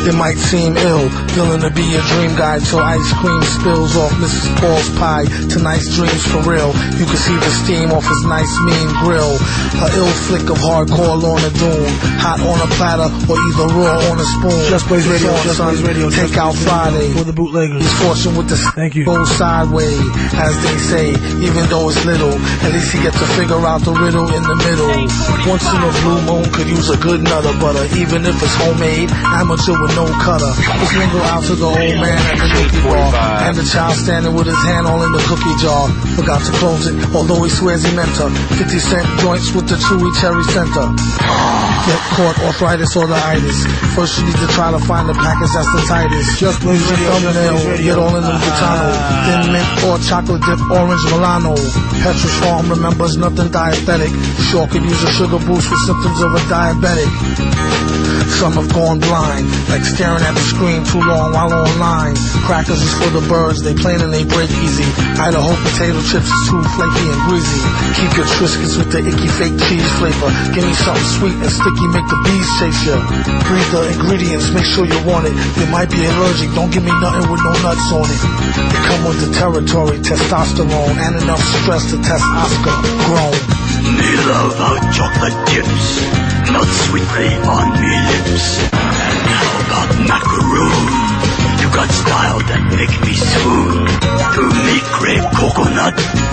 It might seem ill, feeling to be a dream guy till ice cream spills off Mrs. Paul's pie. Tonight's dreams for real. You can see the steam off his nice mean grill. A ill flick of hardcore Lorna Doone. Hot on a platter or either raw on a spoon. Just Blaze Radio, Just Blaze Radio. Take out Friday. For the bootleggers. He's fortune with the Thank you. Go sideways, as they say, even though it's little. At least he gets to figure out the riddle in the middle. Once in a blue moon could use a good nutter butter, even if it's homemade, amateur with no cutter. Let's lingo out to the old man at the cookie bar, and the child standing with his hand all in the cookie jar. Forgot to close it, although he swears he meant to. 50-cent joints with the chewy cherry center. Get caught, arthritis or the itis. First you need to try to find the package that's the tightest. Just Blaze Radio, thumbnail, get all in the Butano. Thin mint or chocolate dip, orange Milano. Petrus Farm remembers nothing dietetic. Sure could use a sugar boost for symptoms of a diabetic. Some have gone blind, like staring at the screen too long while online. Crackers is for the birds, they plain and they break easy. Idaho potato chips is too flaky and greasy. Keep your Triscuits with the icky fake cheese flavor. Give me something sweet and sticky, make the bees chase you. Read the ingredients, make sure you want it. You might be allergic, don't give me nothing with no nuts on it. They come with the territory, testosterone, and enough stress to test Oscar grown. Me love our chocolate chips, not sweetly on me lips. And how about macaroon? You got style that make me swoon. To me crave coconut.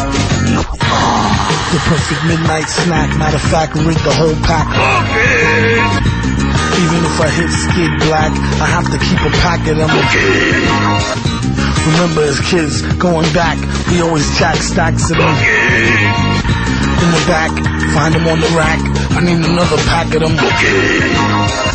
The perfect midnight snack, matter of fact, rig the whole pack. Okay. Even if I hit skid black, I have to keep a pack of them. Okay. Remember as kids, going back, we always jack stacks of them. Okay. In the back, find them on the rack. I need another pack of them. Okay.